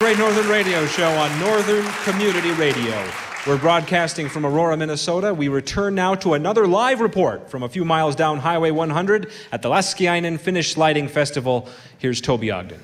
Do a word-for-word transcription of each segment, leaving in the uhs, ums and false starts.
Great Northern Radio Show on Northern Community Radio. We're broadcasting from Aurora, Minnesota. We return now to another live report from a few miles down Highway one hundred at the Laskiainen Finnish Sliding Festival. Here's Toby Ogden.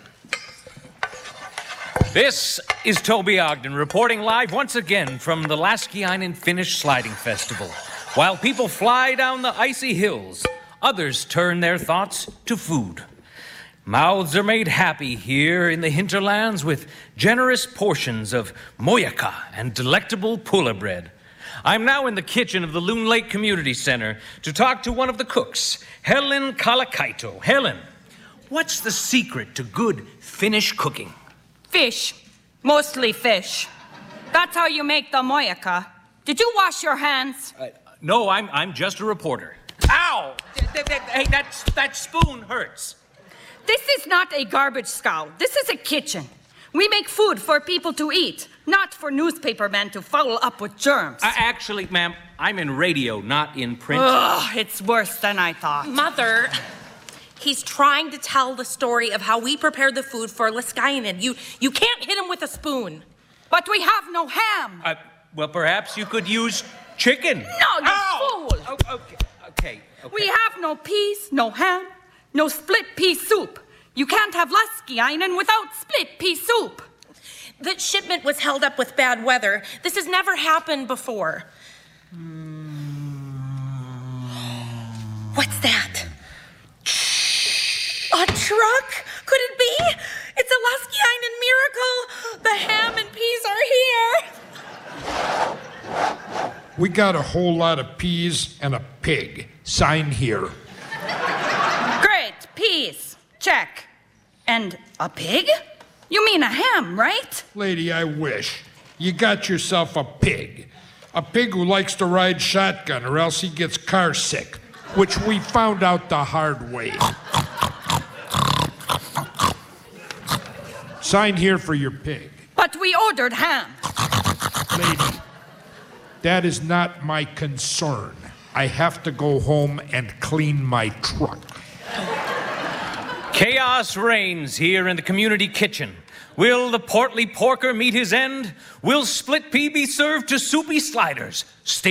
This is Toby Ogden reporting live once again from the Laskiainen Finnish Sliding Festival. While people fly down the icy hills, others turn their thoughts to food. Mouths are made happy here in the hinterlands with generous portions of mojaka and delectable pulla bread. I'm now in the kitchen of the Loon Lake Community Center to talk to one of the cooks, Helen Kalakaito. Helen, what's the secret to good Finnish cooking? Fish. Mostly fish. That's how you make the mojaka. Did you wash your hands? Uh, no, I'm, I'm just a reporter. Ow! Hey, that, that spoon hurts. This is not a garbage scow. This is a kitchen. We make food for people to eat, not for newspapermen to foul up with germs. Uh, actually, ma'am, I'm in radio, not in print. Ugh, it's worse than I thought. Mother, he's trying to tell the story of how we prepared the food for Laskiainen. You, you can't hit him with a spoon. But we have no ham. Uh, well, perhaps you could use chicken. No, you Ow! fool. Oh, okay, okay, okay. We have no peas, no ham, no split pea soup. You can't have Laskiainen without split pea soup. The shipment was held up with bad weather. This has never happened before. What's that? A truck? Could it be? It's a Laskiainen miracle. The ham and peas are here. We got a whole lot of peas and a pig. Sign here. Great, peas. Check. And a pig? You mean a ham, right? Lady, I wish. You got yourself a pig. A pig who likes to ride shotgun or else he gets car sick, which we found out the hard way. Sign here for your pig. But we ordered ham. Lady, that is not my concern. I have to go home and clean my truck. Chaos reigns here in the community kitchen. Will the portly porker meet his end? Will split pea be served to soupy sliders? Stay